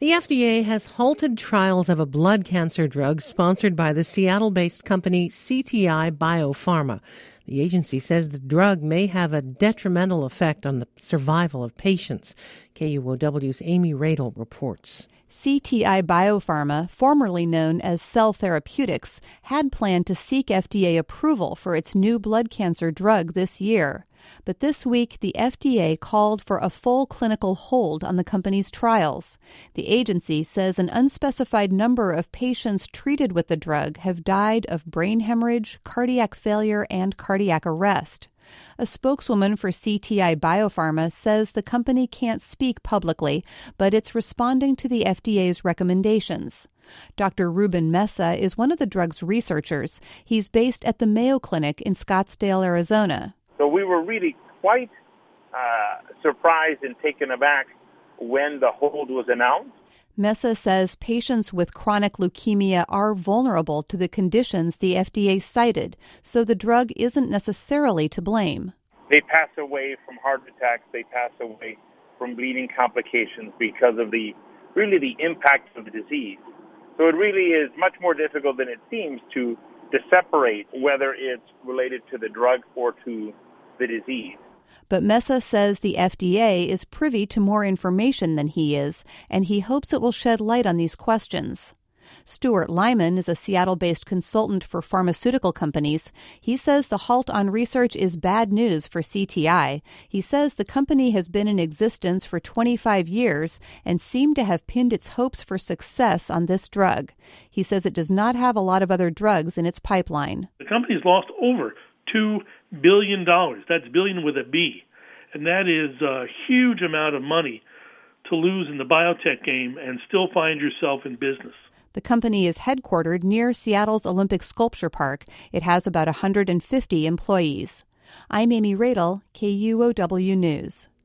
The FDA has halted trials of a blood cancer drug sponsored by the Seattle-based company CTI BioPharma. The agency says the drug may have a detrimental effect on the survival of patients. KUOW's Amy Radel reports. CTI BioPharma, formerly known as Cell Therapeutics, had planned to seek FDA approval for its new blood cancer drug this year. But this week, the FDA called for a full clinical hold on the company's trials. The agency says an unspecified number of patients treated with the drug have died of brain hemorrhage, cardiac failure, and cardiac arrest. A spokeswoman for CTI BioPharma says the company can't speak publicly, but it's responding to the FDA's recommendations. Dr. Ruben Mesa is one of the drug's researchers. He's based at the Mayo Clinic in Scottsdale, Arizona. So we were really quite surprised and taken aback when the hold was announced. Mesa says patients with chronic leukemia are vulnerable to the conditions the FDA cited, so the drug isn't necessarily to blame. They pass away from heart attacks. They pass away from bleeding complications because of the impact of the disease. So it really is much more difficult than it seems to separate whether it's related to the drug or to the disease. But Mesa says the FDA is privy to more information than he is, and he hopes it will shed light on these questions. Stuart Lyman is a Seattle-based consultant for pharmaceutical companies. He says the halt on research is bad news for CTI. He says the company has been in existence for 25 years and seemed to have pinned its hopes for success on this drug. He says it does not have a lot of other drugs in its pipeline. The company's lost over $2 billion. That's billion with a B. And that is a huge amount of money to lose in the biotech game and still find yourself in business. The company is headquartered near Seattle's Olympic Sculpture Park. It has about 150 employees. I'm Amy Radel, KUOW News.